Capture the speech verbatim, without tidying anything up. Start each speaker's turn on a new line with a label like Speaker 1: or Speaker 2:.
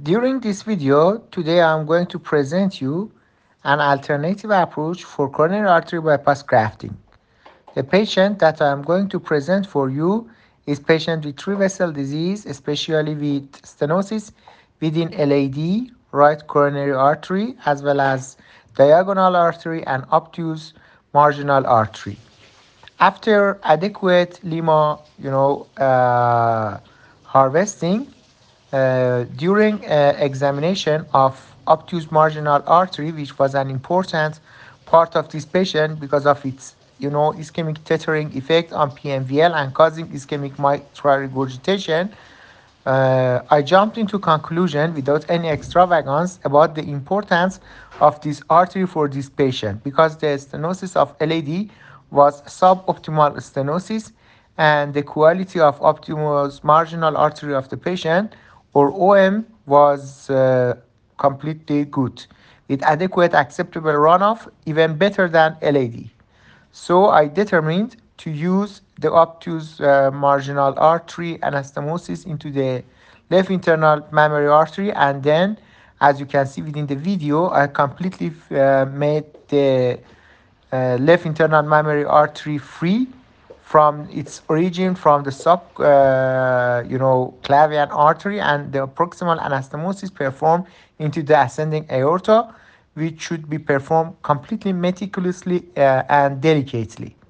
Speaker 1: During this video, today I'm going to present you an alternative approach for coronary artery bypass grafting. The patient that I'm going to present for you is patient with three vessel disease, especially with stenosis within L A D, right coronary artery, as well as diagonal artery and obtuse marginal artery. After adequate lima, you know, uh, harvesting, uh, during uh, examination of obtuse marginal artery, which was an important part of this patient because of its, you know, ischemic tethering effect on P M V L and causing ischemic mitral regurgitation, uh, I jumped into conclusion without any extravagance about the importance of this artery for this patient because the stenosis of L A D was suboptimal stenosis and the quality of optimal marginal artery of the patient or O M was uh, completely good with adequate acceptable runoff, even better than L A D. So I determined to use the obtuse uh, marginal artery anastomosis into the left internal mammary artery, and then, as you can see within the video, I completely uh, made the uh, left internal mammary artery free from its origin from the sub uh, you know clavian artery, and the proximal anastomosis performed into the ascending aorta, which should be performed completely meticulously uh, and delicately.